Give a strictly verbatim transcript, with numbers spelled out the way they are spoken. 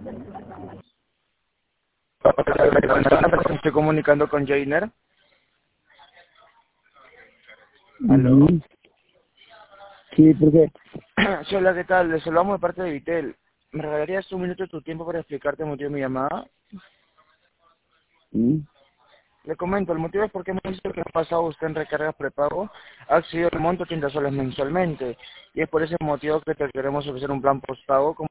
Me estoy comunicando con Jainer. ¿Aló? Sí, ¿por qué? Sí, hola, ¿qué tal? Les saludamos de parte de Vitel. ¿Me regalarías un minuto de tu tiempo para explicarte el motivo de mi llamada? ¿Mm? Le comento, el motivo es porque me dice que ha pasado usted en recargas prepago, ha accedido al monto treinta soles mensualmente, y es por ese motivo que te queremos ofrecer un plan postpago como